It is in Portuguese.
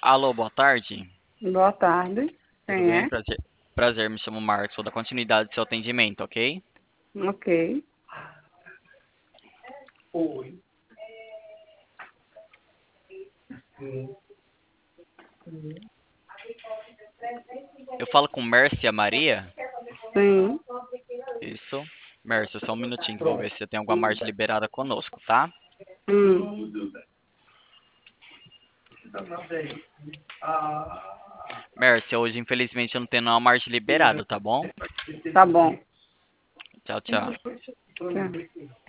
Alô, boa tarde. Boa tarde. Tudo Quem bem? é? Prazer, me chamo Marcos, sou da continuidade do seu atendimento, ok? Ok. Eu falo com Mércia Maria? Sim. Isso. Mércia, só um minutinho que eu vou ver se você tem alguma margem liberada conosco, tá? Hum. Mércia, hoje infelizmente eu não tenho nenhuma margem liberada, tá bom? Tá bom. Tchau, tchau. Tchau.